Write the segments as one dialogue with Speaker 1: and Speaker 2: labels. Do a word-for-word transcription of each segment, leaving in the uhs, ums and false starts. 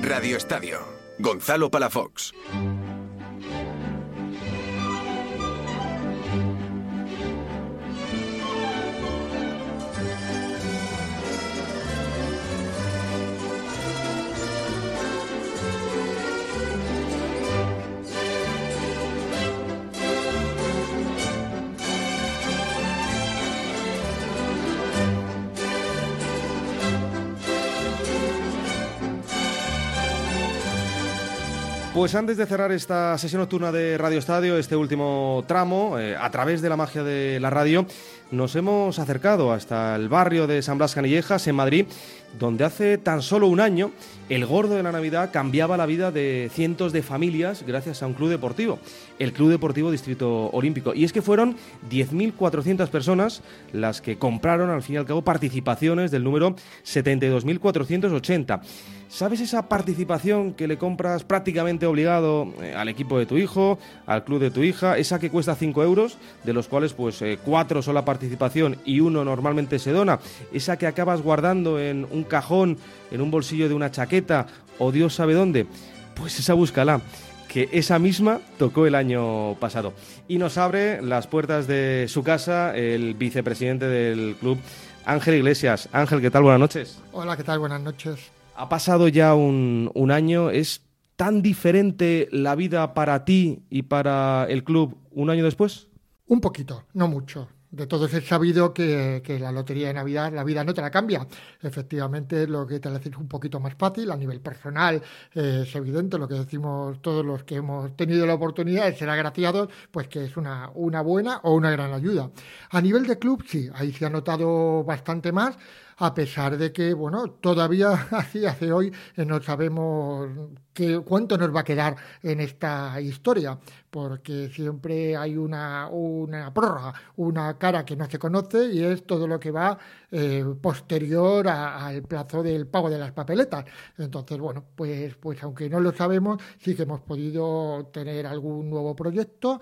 Speaker 1: Radio Estadio, Gonzalo Palafox.
Speaker 2: Pues antes de cerrar esta sesión nocturna de Radio Estadio, este último tramo, eh, a través de la magia de la radio, nos hemos acercado hasta el barrio de San Blas Canillejas, en Madrid, donde hace tan solo un año el gordo de la Navidad cambiaba la vida de cientos de familias gracias a un club deportivo, el Club Deportivo Distrito Olímpico. Y es que fueron diez mil cuatrocientas personas las que compraron, al fin y al cabo, participaciones del número setenta y dos mil cuatrocientos ochenta. ¿Sabes esa participación que le compras prácticamente obligado eh, al equipo de tu hijo, al club de tu hija? Esa que cuesta cinco euros, de los cuales pues eh, cuatro son la participación y uno normalmente se dona. Esa que acabas guardando en un cajón, en un bolsillo de una chaqueta o Dios sabe dónde. Pues esa búscala, que esa misma tocó el año pasado. Y nos abre las puertas de su casa el vicepresidente del club, Ángel Iglesias. Ángel, ¿qué tal? Buenas noches.
Speaker 3: Hola, ¿qué tal? Buenas noches.
Speaker 2: Ha pasado ya un, un año. ¿Es tan diferente la vida para ti y para el club un año después?
Speaker 3: Un poquito, no mucho. De todos es sabido que, que la lotería de Navidad, la vida no te la cambia. Efectivamente, lo que te hace es un poquito más fácil a nivel personal. Eh, es evidente lo que decimos todos los que hemos tenido la oportunidad de ser agraciados, pues que es una, una buena o una gran ayuda. A nivel de club, sí, ahí se ha notado bastante más, a pesar de que, bueno, todavía así hace hoy eh, no sabemos qué, cuánto nos va a quedar en esta historia, porque siempre hay una, una prórroga, una cara que no se conoce y es todo lo que va eh, posterior a, al plazo del pago de las papeletas. Entonces, bueno, pues, pues aunque no lo sabemos, sí que hemos podido tener algún nuevo proyecto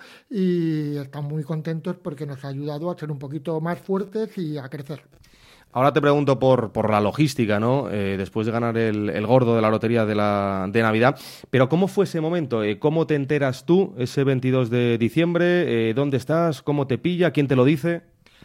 Speaker 3: y estamos muy contentos porque nos ha ayudado a ser un poquito más fuertes y a crecer.
Speaker 2: Ahora te pregunto por, por la logística, ¿no? Eh, después de ganar el, el gordo de la lotería de, la, de Navidad. Pero ¿cómo fue ese momento? Eh, ¿Cómo te enteras tú ese veintidós de diciembre? Eh, ¿Dónde estás? ¿Cómo te pilla? ¿Quién te lo dice?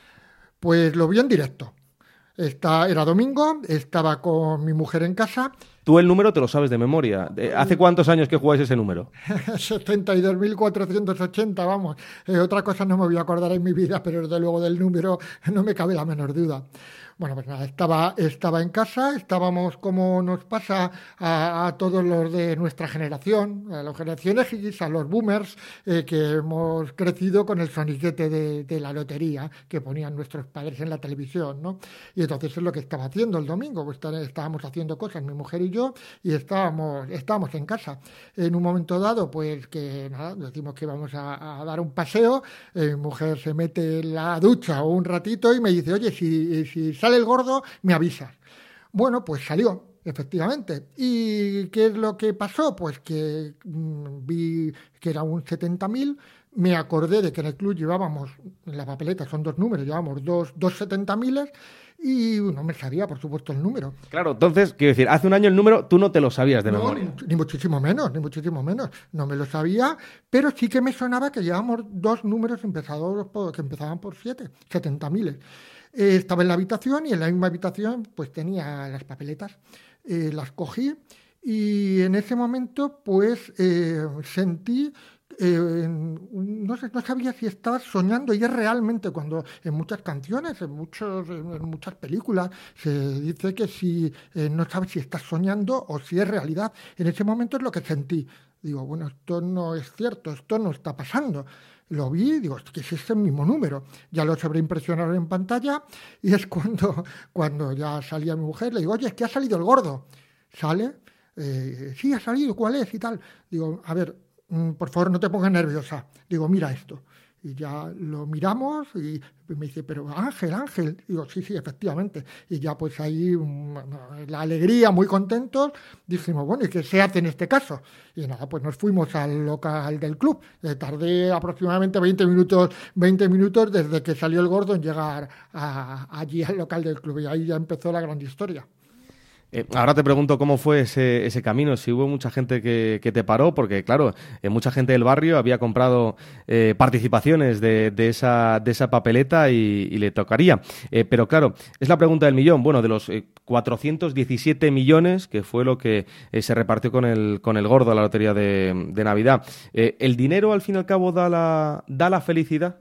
Speaker 3: Pues lo vi en directo. Esta, era domingo, estaba con mi mujer en casa.
Speaker 2: Tú el número te lo sabes de memoria. ¿Hace cuántos años que jugáis ese número?
Speaker 3: setenta y dos mil cuatrocientos ochenta, vamos. Eh, otra cosa no me voy a acordar en mi vida, pero desde luego del número no me cabe la menor duda. Bueno, pues nada, estaba, estaba en casa, estábamos como nos pasa a, a todos los de nuestra generación, a las generaciones X, a los boomers, eh, que hemos crecido con el soniquete de, de la lotería que ponían nuestros padres en la televisión, ¿no? Y entonces es lo que estaba haciendo el domingo, pues estábamos haciendo cosas, mi mujer y yo, y estábamos, estábamos en casa. En un momento dado, pues que nada, decimos que vamos a, a dar un paseo, eh, mi mujer se mete en la ducha un ratito y me dice, oye, si, si sale el gordo, me avisas. Bueno, pues salió, efectivamente. ¿Y qué es lo que pasó? Pues que mmm, vi que era un setenta mil, me acordé de que en el club llevábamos, en la papeleta son dos números, llevábamos dos, dos setenta miles y no me sabía, por supuesto, el número.
Speaker 2: Claro, entonces, quiero decir, hace un año el número tú no te lo sabías de
Speaker 3: no,
Speaker 2: memoria.
Speaker 3: Ni, ni muchísimo menos, ni muchísimo menos. No me lo sabía, pero sí que me sonaba que llevábamos dos números empezados por, que empezaban por siete, setenta miles. Eh, estaba en la habitación y en la misma habitación pues tenía las papeletas, eh, las cogí y en ese momento pues eh, sentí, eh, no sé, no sabía si estaba soñando y es realmente cuando en muchas canciones, en, muchos, en muchas películas se dice que si eh, no sabes si estás soñando o si es realidad, en ese momento es lo que sentí. Digo, bueno, esto no es cierto, esto no está pasando. Lo vi y digo, que es ese mismo número. Ya lo sobreimpresionaron en pantalla y es cuando, cuando ya salía mi mujer, le digo, oye, es que ha salido el gordo. Sale, eh, sí, ha salido, ¿cuál es? Y tal. Digo, a ver, mmm, por favor, no te pongas nerviosa. Digo, mira esto. Y ya lo miramos y me dice, pero Ángel, Ángel. Digo, sí, sí, efectivamente. Y ya pues ahí la alegría, muy contentos, dijimos, bueno, ¿y qué se hace en este caso? Y nada, pues nos fuimos al local del club. Eh, tardé aproximadamente veinte minutos, veinte minutos desde que salió el gordo en llegar a, allí al local del club. Y ahí ya empezó la gran historia.
Speaker 2: Eh, ahora te pregunto cómo fue ese, ese camino, si hubo mucha gente que, que te paró, porque claro, eh, mucha gente del barrio había comprado eh, participaciones de, de, esa, de esa papeleta y, y le tocaría. Eh, pero claro, es la pregunta del millón. Bueno, de los eh, cuatrocientos diecisiete millones, que fue lo que eh, se repartió con el, con el gordo a la lotería de, de Navidad, eh, ¿el dinero al fin y al cabo da la, da la felicidad?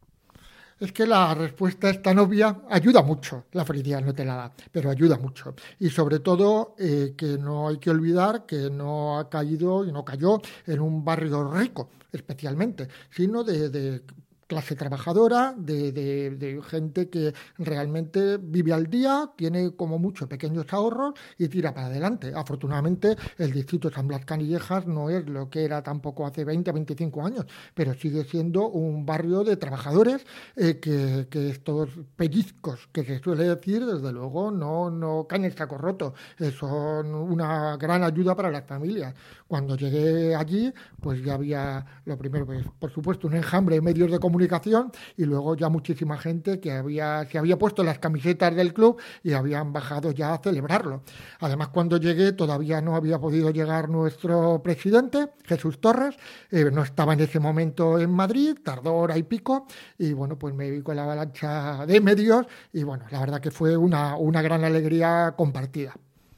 Speaker 3: Es que la respuesta es tan obvia, ayuda mucho, la felicidad no te la da, pero ayuda mucho. Y sobre todo eh, que no hay que olvidar que no ha caído y no cayó en un barrio rico, especialmente, sino de... de clase trabajadora, de, de, de gente que realmente vive al día, tiene como mucho pequeños ahorros y tira para adelante. Afortunadamente, el distrito de San Blas Canillejas no es lo que era tampoco hace veinte, veinticinco años, pero sigue siendo un barrio de trabajadores eh, que, que estos pellizcos que se suele decir, desde luego, no, no caen en saco roto. Eh, son una gran ayuda para las familias. Cuando llegué allí, pues ya había, lo primero, pues, por supuesto, un enjambre de medios de comunicación y luego ya muchísima gente que había, se había puesto las camisetas del club y habían bajado ya a celebrarlo. Además, cuando llegué todavía no había podido llegar nuestro presidente, Jesús Torres, eh, no estaba en ese momento en Madrid, tardó hora y pico y bueno, pues me vi con la avalancha de medios y bueno, la verdad que fue una, una gran alegría compartida.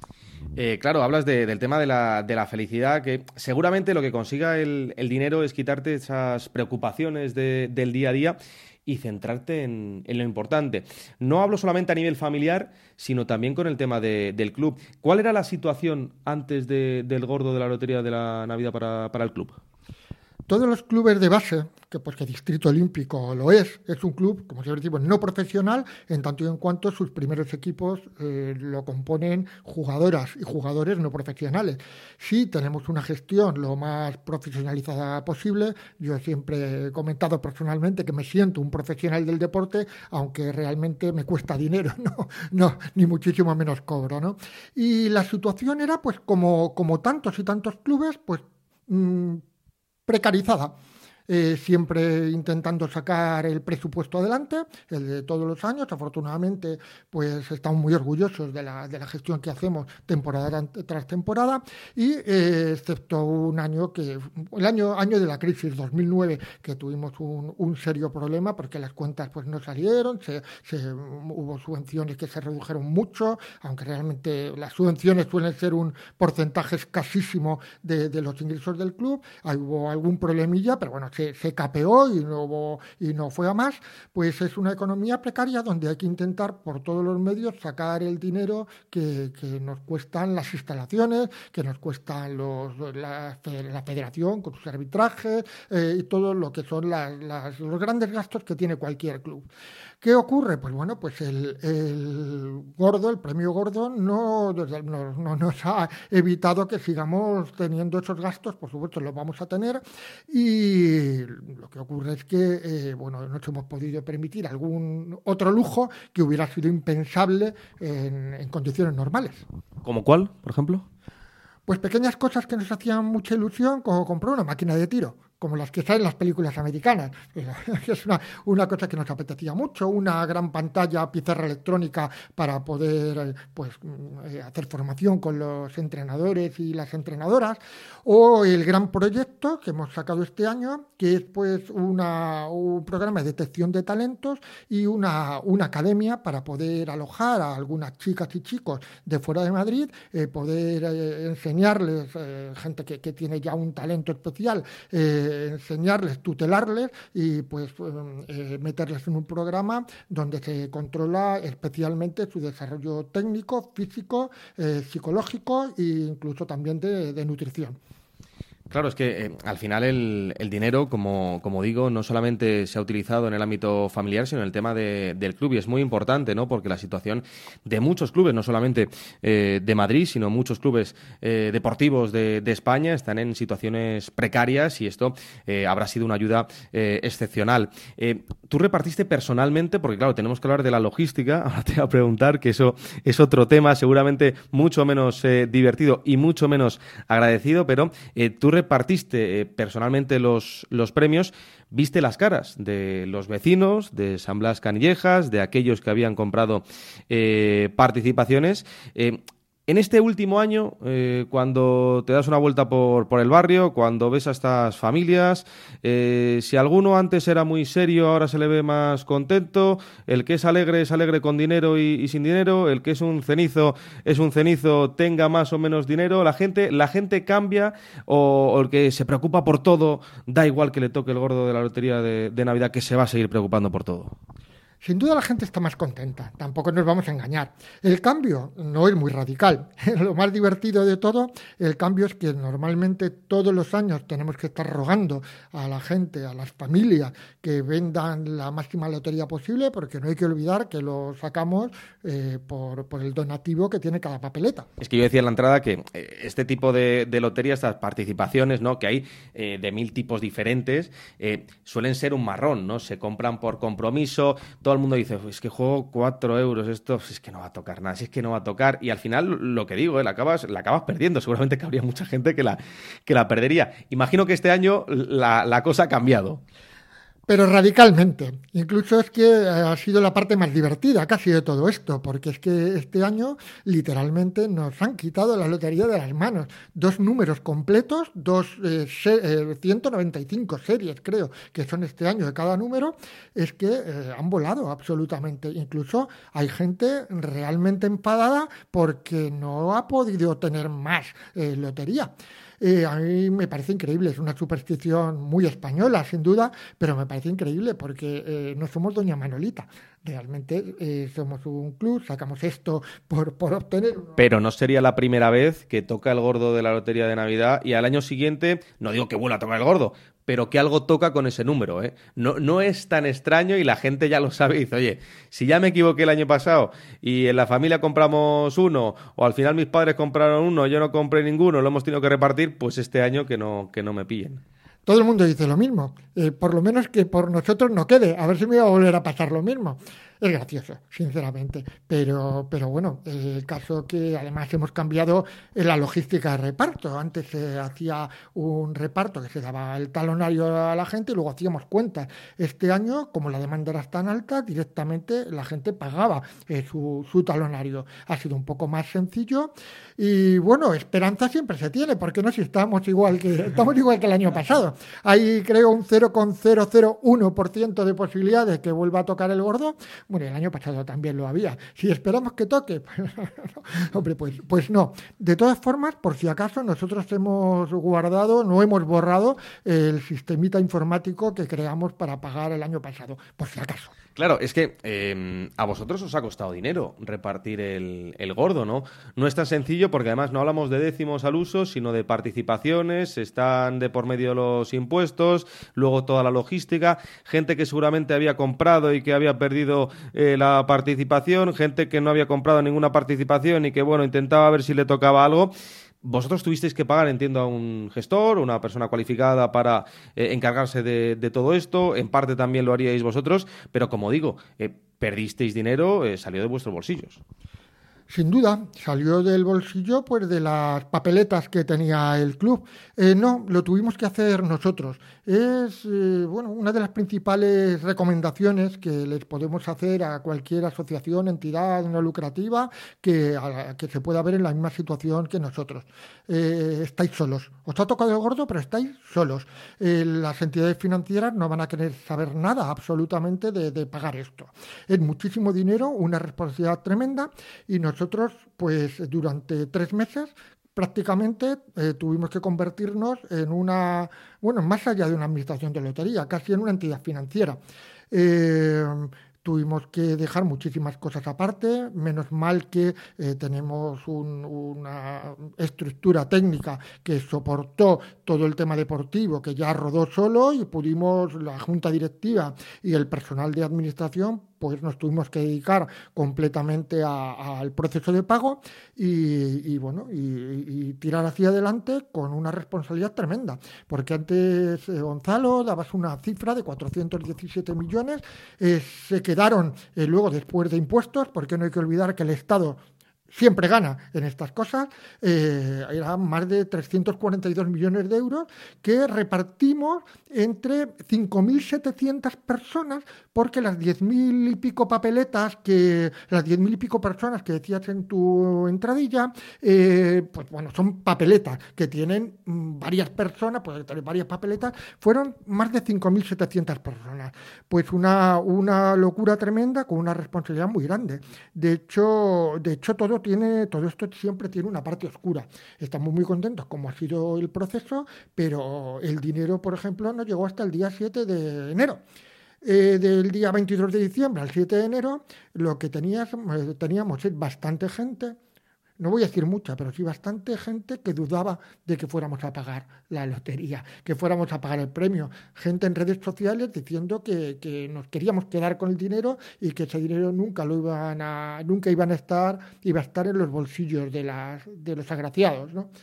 Speaker 2: Eh, claro, hablas de, del tema de la, de la felicidad, que seguramente lo que consiga el, el dinero es quitarte esas preocupaciones de, del día a día y centrarte en, en lo importante. No hablo solamente a nivel familiar, sino también con el tema de, del club. ¿Cuál era la situación antes de, del gordo de la lotería de la Navidad para, para el club?
Speaker 3: Todos los clubes de base, que pues que Distrito Olímpico lo es, es un club, como siempre decimos, no profesional, en tanto y en cuanto sus primeros equipos eh, lo componen jugadoras y jugadores no profesionales. Sí tenemos una gestión lo más profesionalizada posible. Yo siempre he comentado personalmente que me siento un profesional del deporte, aunque realmente me cuesta dinero, no, no ni muchísimo menos cobro, ¿no? Y la situación era, pues, como, como tantos y tantos clubes, pues... Mmm, precarizada, eh, siempre intentando sacar el presupuesto adelante, el de todos los años. Afortunadamente, pues estamos muy orgullosos de la, de la gestión que hacemos temporada tras temporada y eh, excepto un año que, el año, año de la crisis, dos mil nueve, que tuvimos un, un serio problema porque las cuentas pues no salieron, se, se, hubo subvenciones que se redujeron mucho, aunque realmente las subvenciones suelen ser un porcentaje escasísimo de, de los ingresos del club. Ahí hubo algún problemilla, pero bueno, se, se capeó y no, hubo, y no fue a más. Pues es una economía precaria donde hay que intentar por todos los medios sacar el dinero que, que nos cuestan las instalaciones, que nos cuestan los, la, la federación con sus arbitrajes eh, y todo lo que son las, las, los grandes gastos que tiene cualquier club. ¿Qué ocurre? Pues bueno, pues el, el gordo, el premio gordo, no, no, no nos ha evitado que sigamos teniendo esos gastos. Por supuesto, los vamos a tener y lo que ocurre es que eh, bueno, nos hemos podido permitir algún otro lujo que hubiera sido impensable en, en condiciones normales.
Speaker 2: ¿Como cuál, por ejemplo?
Speaker 3: Pues pequeñas cosas que nos hacían mucha ilusión, como comprar una máquina de tiro, como las que salen en las películas americanas. Es una, una cosa que nos apetecía mucho, una gran pantalla, pizarra electrónica para poder pues, hacer formación con los entrenadores y las entrenadoras, o el gran proyecto que hemos sacado este año, que es pues una, un programa de detección de talentos y una, una academia para poder alojar a algunas chicas y chicos de fuera de Madrid, eh, poder eh, enseñarles, eh, gente que, que tiene ya un talento especial, eh, enseñarles, tutelarles y pues eh, meterles en un programa donde se controla especialmente su desarrollo técnico, físico, eh, psicológico e incluso también de, de nutrición.
Speaker 2: Claro, es que eh, al final el, el dinero, como, como digo, no solamente se ha utilizado en el ámbito familiar, sino en el tema de, del club. Y es muy importante, ¿no? Porque la situación de muchos clubes, no solamente eh, de Madrid, sino muchos clubes eh, deportivos de, de España, están en situaciones precarias y esto eh, habrá sido una ayuda eh, excepcional. Eh, tú repartiste personalmente, porque claro, tenemos que hablar de la logística, ahora te voy a preguntar, que eso es otro tema seguramente mucho menos eh, divertido y mucho menos agradecido, pero eh, tú repartiste eh, personalmente los, los premios, viste las caras de los vecinos de San Blas Canillejas, de aquellos que habían comprado eh, participaciones. Eh, En este último año, eh, cuando te das una vuelta por, por el barrio, cuando ves a estas familias, eh, si alguno antes era muy serio, ahora se le ve más contento, el que es alegre es alegre con dinero y, y sin dinero, el que es un cenizo es un cenizo, tenga más o menos dinero, la gente, la gente cambia o, o el que se preocupa por todo, da igual que le toque el gordo de la lotería de, de Navidad, que se va a seguir preocupando por todo.
Speaker 3: Sin duda la gente está más contenta, tampoco nos vamos a engañar. El cambio no es muy radical. Lo más divertido de todo, el cambio es que normalmente todos los años tenemos que estar rogando a la gente, a las familias, que vendan la máxima lotería posible, porque no hay que olvidar que lo sacamos eh, por, por el donativo que tiene cada papeleta.
Speaker 2: Es que yo decía en la entrada que eh, este tipo de, de loterías, estas participaciones, ¿no?, que hay eh, de mil tipos diferentes, eh, suelen ser un marrón, ¿no? Se compran por compromiso. Todo el mundo dice, es que juego cuatro euros, esto es que no va a tocar nada, si es que no va a tocar, y al final lo que digo, ¿eh? la, acabas, la acabas perdiendo, seguramente que habría mucha gente que la, que la perdería. Imagino que este año la, la cosa ha cambiado.
Speaker 3: Pero radicalmente. Incluso es que ha sido la parte más divertida casi de todo esto, porque es que este año literalmente nos han quitado la lotería de las manos. Dos números completos, dos eh, se, eh, ciento noventa y cinco series, creo, que son este año de cada número, es que eh, han volado absolutamente. Incluso hay gente realmente enfadada porque no ha podido tener más eh, lotería. Eh, a mí me parece increíble, es una superstición muy española, sin duda, pero me parece increíble porque eh, no somos Doña Manolita. Realmente eh, somos un club, sacamos esto por, por obtener...
Speaker 2: Pero no sería la primera vez que toca el gordo de la lotería de Navidad y al año siguiente, no digo que vuelva a tocar el gordo, pero que algo toca con ese número, ¿eh? No, no es tan extraño y la gente ya lo sabe y dice, oye, si ya me equivoqué el año pasado y en la familia compramos uno, o al final mis padres compraron uno, yo no compré ninguno, lo hemos tenido que repartir, pues este año que no, que no me pillen.
Speaker 3: Todo el mundo dice lo mismo, eh, por lo menos que por nosotros no quede, a ver si me va a volver a pasar lo mismo. Es gracioso, sinceramente, pero, pero bueno, el caso que además hemos cambiado en la logística de reparto. Antes se hacía un reparto que se daba el talonario a la gente y luego hacíamos cuentas. Este año, como la demanda era tan alta, directamente la gente pagaba eh, su, su talonario. Ha sido un poco más sencillo y bueno, esperanza siempre se tiene, porque no si estamos igual que, estamos igual que el año pasado. Hay creo un cero coma cero cero uno por ciento de posibilidades de que vuelva a tocar el gordo. Bueno, el año pasado también lo había. Si esperamos que toque, pues, hombre, pues, pues no. De todas formas, por si acaso, nosotros hemos guardado, no hemos borrado el sistemita informático que creamos para pagar el año pasado, por si acaso.
Speaker 2: Claro, es que eh, a vosotros os ha costado dinero repartir el, el gordo, ¿no? No es tan sencillo porque además no hablamos de décimos al uso, sino de participaciones, están de por medio los impuestos, luego toda la logística, gente que seguramente había comprado y que había perdido eh, la participación, gente que no había comprado ninguna participación y que, bueno, intentaba ver si le tocaba algo. Vosotros tuvisteis que pagar, entiendo, a un gestor, una persona cualificada para eh, encargarse de, de todo esto. En parte también lo haríais vosotros, pero como digo, eh, perdisteis dinero, eh, salió de vuestros bolsillos.
Speaker 3: Sin duda, salió del bolsillo pues de las papeletas que tenía el club. Eh, no, lo tuvimos que hacer nosotros. Es eh, bueno, una de las principales recomendaciones que les podemos hacer a cualquier asociación, entidad no lucrativa que, a, que se pueda ver en la misma situación que nosotros. Eh, estáis solos. Os ha tocado el gordo, pero estáis solos. Eh, las entidades financieras no van a querer saber nada absolutamente de, de pagar esto. Es muchísimo dinero, una responsabilidad tremenda y nosotros Nosotros, pues durante tres meses, prácticamente eh, tuvimos que convertirnos en una, bueno, más allá de una administración de lotería, casi en una entidad financiera. Eh, Tuvimos que dejar muchísimas cosas aparte, menos mal que eh, tenemos un, una estructura técnica que soportó todo el tema deportivo, que ya rodó solo y pudimos, la junta directiva y el personal de administración, pues nos tuvimos que dedicar completamente al proceso de pago y, y bueno, y, y tirar hacia adelante con una responsabilidad tremenda, porque antes, eh, Gonzalo, dabas una cifra de cuatrocientos diecisiete millones, eh, se quedaron eh, luego después de impuestos, porque no hay que olvidar que el Estado siempre gana en estas cosas, eh, eran más de trescientos cuarenta y dos millones de euros que repartimos entre cinco mil setecientas personas, porque las diez mil y pico papeletas, que las diez mil y pico personas que decías en tu entradilla, eh, pues bueno, son papeletas que tienen mm, varias personas, pues tener varias papeletas, fueron más de cinco mil setecientas personas. Pues una, una locura tremenda con una responsabilidad muy grande. De hecho, de hecho todo tiene, todo esto siempre tiene una parte oscura. Estamos muy contentos como ha sido el proceso, pero el dinero, por ejemplo, no llegó hasta el día siete de enero. Eh, del día veintidós de diciembre al siete de enero, lo que tenías, eh, teníamos es bastante gente, no voy a decir mucha, pero sí bastante gente que dudaba de que fuéramos a pagar la lotería, que fuéramos a pagar el premio. Gente en redes sociales diciendo que, que nos queríamos quedar con el dinero y que ese dinero nunca lo iban a, nunca iban a estar, iba a estar en los bolsillos de, las, de los agraciados, ¿no?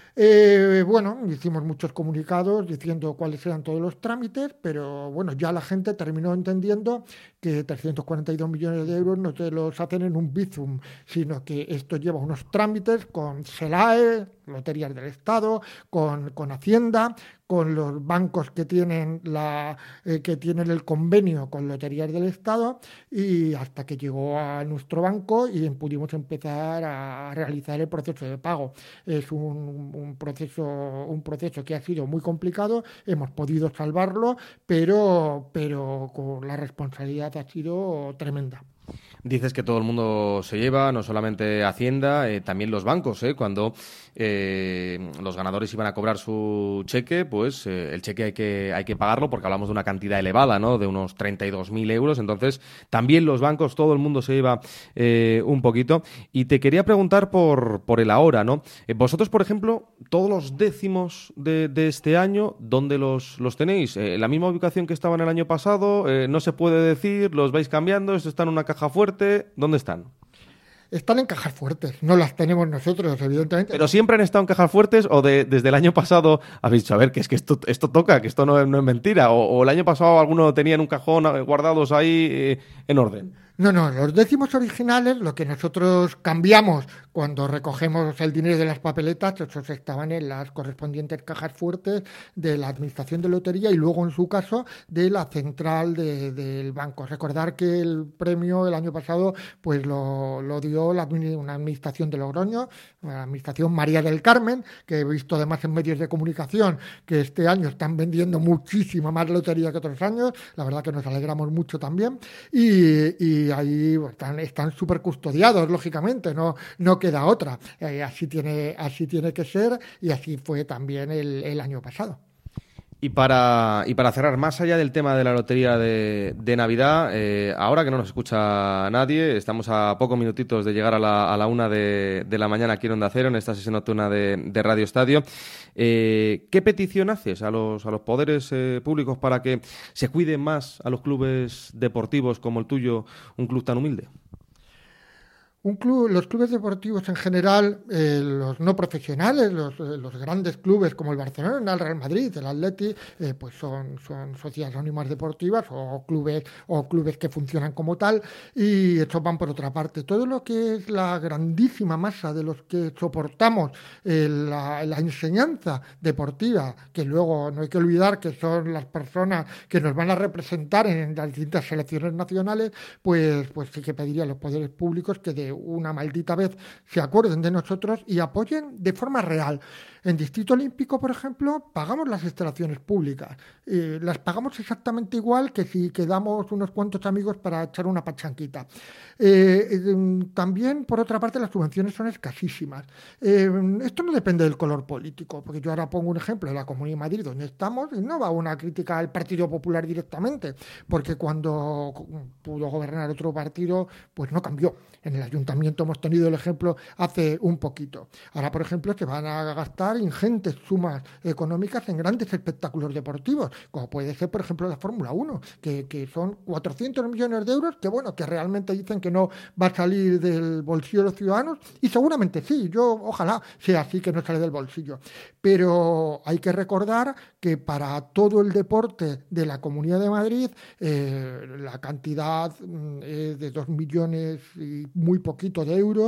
Speaker 3: Eh, bueno, hicimos muchos comunicados diciendo cuáles eran todos los trámites, pero bueno, ya la gente terminó entendiendo que trescientos cuarenta y dos millones de euros no te los hacen en un bizum, sino que esto lleva unos trámites con SELAE, Loterías del Estado, con, con Hacienda, con los bancos que tienen, la, eh, que tienen el convenio con Loterías del Estado, y hasta que llegó a nuestro banco y pudimos empezar a realizar el proceso de pago. Es un, un, proceso, un proceso que ha sido muy complicado, hemos podido salvarlo, pero, pero con la responsabilidad ha sido tremenda.
Speaker 2: Dices que todo el mundo se lleva, no solamente Hacienda, eh, también los bancos, ¿eh? Cuando eh, los ganadores iban a cobrar su cheque, pues eh, el cheque hay que, hay que pagarlo porque hablamos de una cantidad elevada, ¿no? De unos treinta y dos mil euros, entonces también los bancos, todo el mundo se lleva eh, un poquito. Y te quería preguntar por, por el ahora, ¿no? Eh, vosotros, por ejemplo, todos los décimos de, de este año, ¿dónde los, los tenéis? Eh, ¿En la misma ubicación que estaban el año pasado? Eh, ¿No se puede decir? ¿Los vais cambiando? ¿Esto está en una caja fuerte? ¿Dónde están?
Speaker 3: Están en cajas fuertes, no las tenemos nosotros, evidentemente.
Speaker 2: ¿Pero siempre han estado en cajas fuertes o de, desde el año pasado habéis dicho, a ver, que es que esto, esto toca, que esto no, no es mentira? O, ¿O el año pasado alguno tenía en un cajón guardados ahí eh, en orden?
Speaker 3: No, no, los décimos originales, lo que nosotros cambiamos cuando recogemos el dinero de las papeletas, esos estaban en las correspondientes cajas fuertes de la Administración de Lotería y luego, en su caso, de la central de, del banco. Recordar que el premio el año pasado pues lo, lo dio la, una administración de Logroño, la Administración María del Carmen, que he visto además en medios de comunicación que este año están vendiendo muchísima más lotería que otros años. La verdad que nos alegramos mucho también. Y, y ahí están están súper custodiados, lógicamente, no, no queda otra. Eh, así tiene así tiene que ser y así fue también el, el año pasado.
Speaker 2: Y para, y para cerrar, más allá del tema de la lotería de, de Navidad, eh, ahora que no nos escucha nadie, estamos a pocos minutitos de llegar a la, a la una de, de la mañana aquí en Onda Cero, en esta sesión nocturna de, de Radio Estadio. Eh, ¿Qué petición haces a los, a los poderes eh, públicos para que se cuiden más a los clubes deportivos como el tuyo, un club tan humilde?
Speaker 3: Un club, los clubes deportivos en general, eh, los no profesionales, los, eh, los grandes clubes como el Barcelona, el Real Madrid, el Atleti, eh, pues son, son sociedades anónimas deportivas o clubes o clubes que funcionan como tal, y estos van por otra parte. Todo lo que es la grandísima masa de los que soportamos eh, la, la enseñanza deportiva, que luego no hay que olvidar que son las personas que nos van a representar en las distintas selecciones nacionales, pues, pues sí que pediría a los poderes públicos que de una maldita vez se acuerden de nosotros y apoyen de forma real. En Distrito Olímpico, por ejemplo, pagamos las instalaciones públicas. Eh, las pagamos exactamente igual que si quedamos unos cuantos amigos para echar una pachanquita. Eh, eh, también, por otra parte, las subvenciones son escasísimas. Eh, esto no depende del color político, porque yo ahora pongo un ejemplo de la Comunidad de Madrid, donde estamos, y no va una crítica al Partido Popular directamente, porque cuando pudo gobernar otro partido, pues no cambió. En el ayuntamiento hemos tenido el ejemplo hace un poquito. Ahora, por ejemplo, se van a gastar ingentes sumas económicas en grandes espectáculos deportivos, como puede ser, por ejemplo, la Fórmula uno, que, que son cuatrocientos millones de euros, que bueno, que realmente dicen que no va a salir del bolsillo de los ciudadanos, y seguramente sí, yo ojalá sea así, que no sale del bolsillo. Pero hay que recordar que para todo el deporte de la Comunidad de Madrid, eh, la cantidad es de dos millones y muy poquito de euros,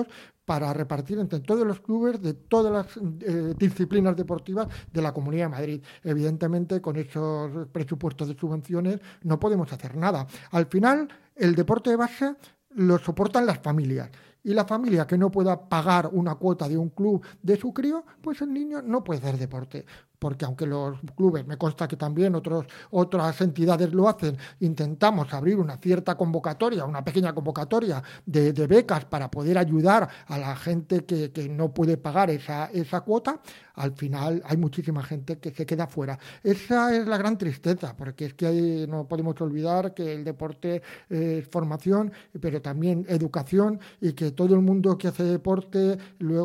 Speaker 3: para repartir entre todos los clubes de todas las eh, disciplinas deportivas de la Comunidad de Madrid. Evidentemente, con esos presupuestos de subvenciones no podemos hacer nada. Al final, el deporte de base lo soportan las familias. Y la familia que no pueda pagar una cuota de un club de su crío, pues el niño no puede hacer deporte. Porque aunque los clubes, me consta que también otros, otras entidades lo hacen, intentamos abrir una cierta convocatoria, una pequeña convocatoria de, de becas para poder ayudar a la gente que, que no puede pagar esa, esa cuota, al final hay muchísima gente que se queda fuera. Esa es la gran tristeza, porque es que hay, no podemos olvidar que el deporte es formación, pero también educación, y que todo el mundo que hace deporte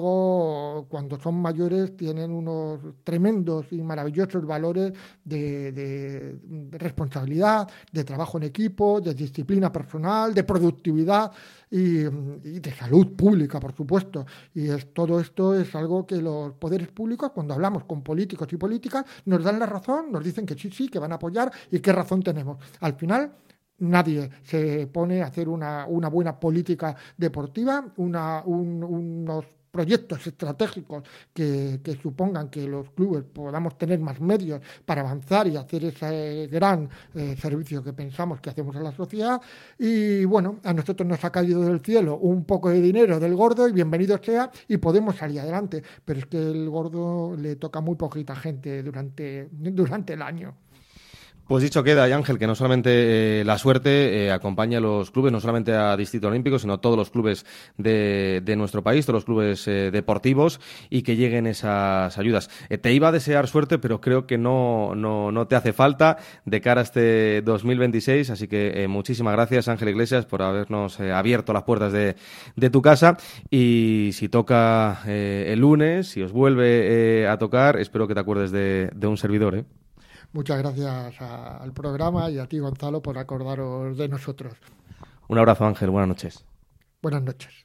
Speaker 3: luego, cuando son mayores, tienen unos tremendos y maravillosos valores de, de, de responsabilidad, de trabajo en equipo, de disciplina personal, de productividad y, y de salud pública, por supuesto. Y es, todo esto es algo que los poderes públicos, cuando hablamos con políticos y políticas, nos dan la razón, nos dicen que sí, sí, que van a apoyar y qué razón tenemos. Al final, nadie se pone a hacer una, una buena política deportiva, una, un, unos proyectos estratégicos que, que supongan que los clubes podamos tener más medios para avanzar y hacer ese gran eh, servicio que pensamos que hacemos a la sociedad. Y bueno, a nosotros nos ha caído del cielo un poco de dinero del gordo y bienvenido sea, y podemos salir adelante, pero es que el gordo le toca a muy poquita gente durante, durante el año.
Speaker 2: Pues dicho queda, y Ángel, que no solamente eh, la suerte eh, acompaña a los clubes, no solamente a Distrito Olímpico, sino a todos los clubes de, de nuestro país, todos los clubes eh, deportivos, y que lleguen esas ayudas. Eh, te iba a desear suerte, pero creo que no, no, no te hace falta de cara a este dos mil veintiséis, así que eh, muchísimas gracias, Ángel Iglesias, por habernos eh, abierto las puertas de, de tu casa, y si toca eh, el lunes, si os vuelve eh, a tocar, espero que te acuerdes de, de un servidor, ¿eh?
Speaker 3: Muchas gracias a, al programa y a ti, Gonzalo, por acordaros de nosotros.
Speaker 2: Un abrazo, Ángel. Buenas noches.
Speaker 3: Buenas noches.